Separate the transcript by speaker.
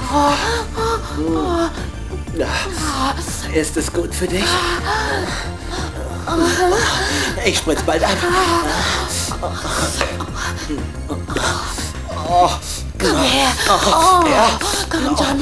Speaker 1: Ist es gut für dich? Ich spritz bald ab.
Speaker 2: Komm her.
Speaker 1: Ja.
Speaker 2: Komm, John.